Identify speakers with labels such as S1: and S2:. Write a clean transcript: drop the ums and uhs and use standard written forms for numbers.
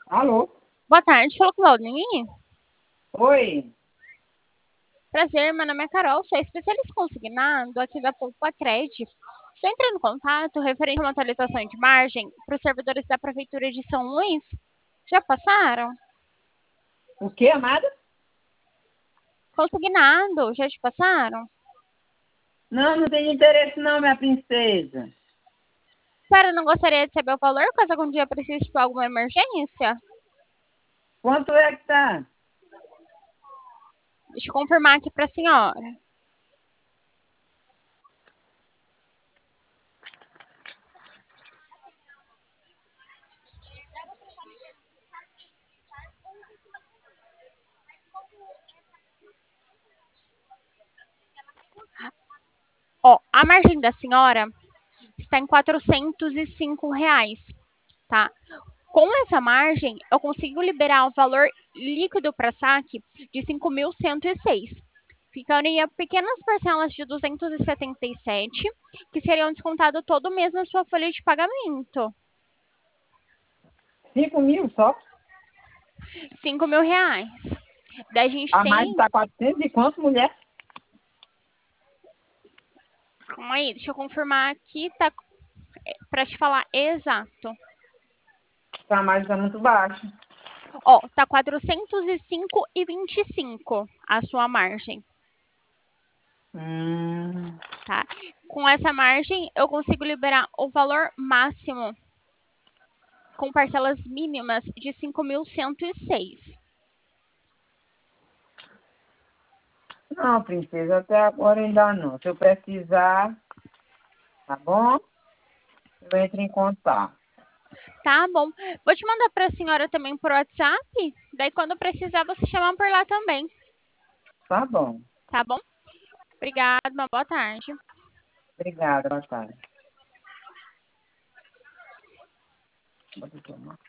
S1: Alô?
S2: Boa tarde, falou com o Valdinei?
S1: Oi.
S2: Prazer, meu nome é Carol, sou especialista consignado aqui da Poupa-Cred. Estou entrando em contato referente a uma atualização de margem para os servidores da Prefeitura de São Luís. Já passaram?
S1: O que, amada?
S2: Consignado, já te passaram?
S1: Não, não tenho interesse não, minha princesa.
S2: Senhora, não gostaria de saber o valor caso algum dia precise de alguma emergência?
S1: Quanto é que tá?
S2: Deixa eu confirmar aqui para a senhora. Ó, a margem da senhora está em R$ 405, tá? Com essa margem, eu consigo liberar o valor líquido para saque de 5.106, ficando em pequenas parcelas de 277, que seriam descontadas todo mês na sua folha de pagamento.
S1: 5.000 só?
S2: R$ 5.000. Daí a gente
S1: A mais
S2: tem.
S1: tá 400 e quanto, mulher?
S2: Calma aí, deixa eu confirmar aqui, tá? Para te falar exato.
S1: A mais tá muito baixa.
S2: Ó, tá 405,25 a sua margem,
S1: Hum,
S2: tá? Com essa margem, eu consigo liberar o valor máximo com parcelas mínimas de 5.106.
S1: não, princesa, até agora ainda não. Se eu precisar, tá bom? Eu entro em contato.
S2: Tá bom. Vou te mandar para a senhora também por WhatsApp. Daí, quando precisar, você chama por lá também.
S1: Tá bom.
S2: Tá bom? Obrigada, uma boa tarde.
S1: Obrigada, boa tarde. Pode tomar.